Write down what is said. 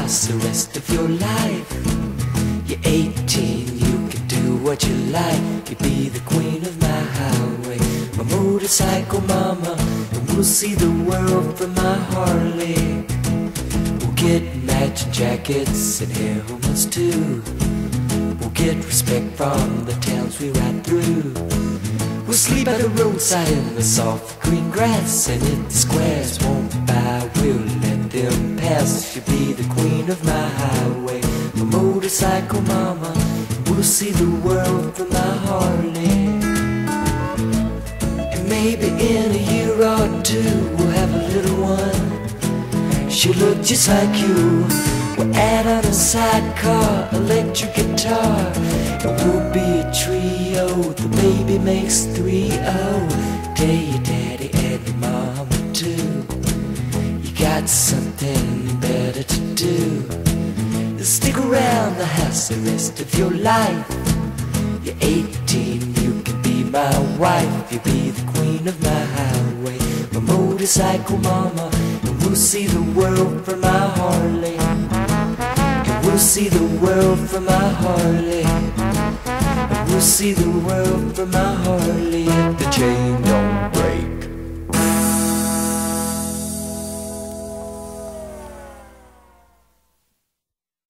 house the rest of your life. You're 18, you can do what you like. You'll be the queen of my highway, my motorcycle mama, and we'll see the world from my Harley. We'll get matching jackets and hair helmets too. We'll get respect from the towns we ride through. We'll sleep at the roadside in the soft green grass, and if the squares won't buy, we'll let them pass. She'll be the queen of my highway, my motorcycle mama. We'll see the world from my Harley. And maybe in a year or two we'll have a little one. She'll look just like you. We'll add on a sidecar, electric guitar, and we'll be a trio. The baby makes 3-0. Tell your daddy and your mama too, you got something better to do. Stick around the house the rest of your life. You're 18, you can be my wife. You'll be the queen of my highway, my motorcycle mama, and we'll see the world from my Harley. We'll see the world from my Harley. We'll see the world from my Harley. If the chain don't